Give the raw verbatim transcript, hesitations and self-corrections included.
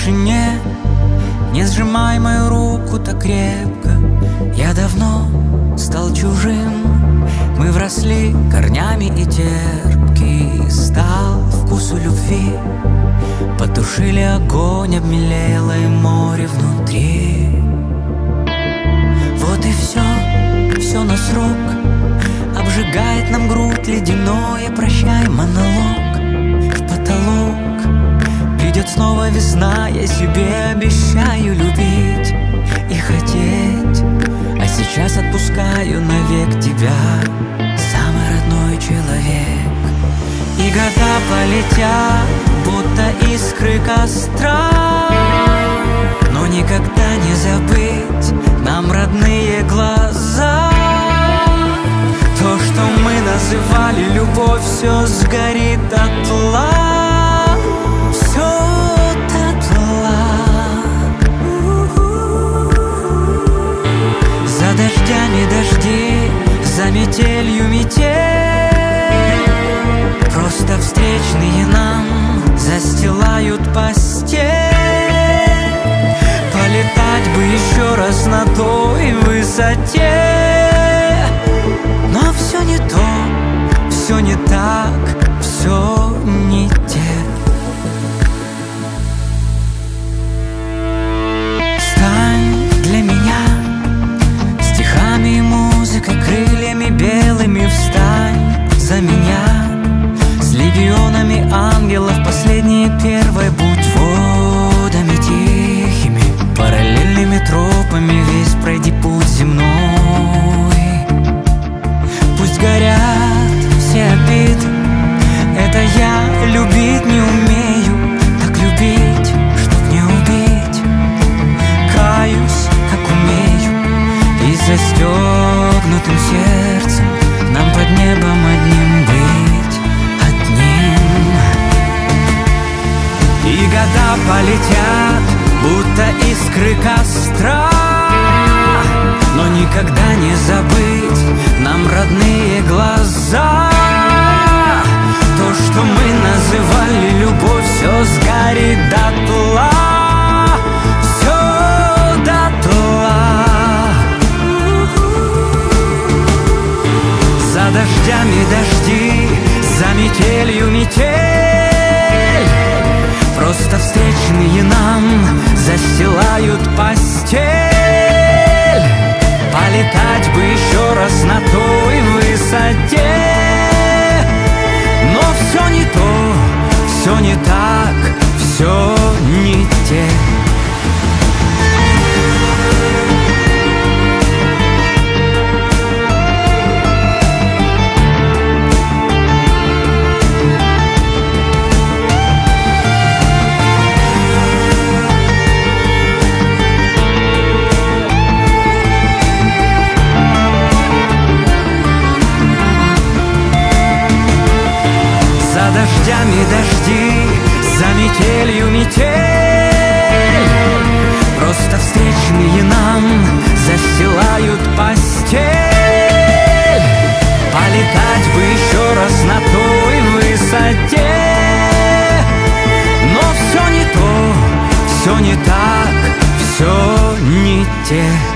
тишине. Не сжимай мою руку так крепко, я давно стал чужим. Мы вросли корнями и терпкий стал вкусу любви. Потушили огонь, обмелело и море внутри. Вот и все, все на срок. Обжигает нам грудь ледяное, прощай, монолог в потолок. Придет снова весна, я себе обещаю любить и хотеть. А сейчас отпускаю навек тебя, самый родной человек. И года полетят, будто искры костра, но никогда не забыть нам родные глаза. То, что мы называли любовь, все сгорит дотла. Все дотла. За дождями дожди, за метелью метель. Просто встречные нам застилают постель. Полетать бы еще раз на той высоте, но все не то, все не так, все не те. Стань для меня стихами и музыкой, крыльями белыми. Встань за меня с легионами ангелов, последней и первой. Будь водами тихими, параллельными тропами, весь пройди путь земной. Пусть горят все обиды, это я любить не умею. Так любить, чтоб не убить. Каюсь, как умею, и застегнутым сердцем нам под небом одним быть, одним. И года полетят, будто искры костра, но никогда не забыть нам родные глаза. То, что мы называли любовь, все сгорит дотла. Все дотла. За дождями дожди, за метелью метель. Просто встречные нам застилают постель. Полетать бы еще раз на той высоте, но все не то, все не так, все не те. За дождями дожди, за метелью метель. Просто встречные нам застилают постель. Полетать бы еще раз на той высоте, но все не то, все не так, все не те.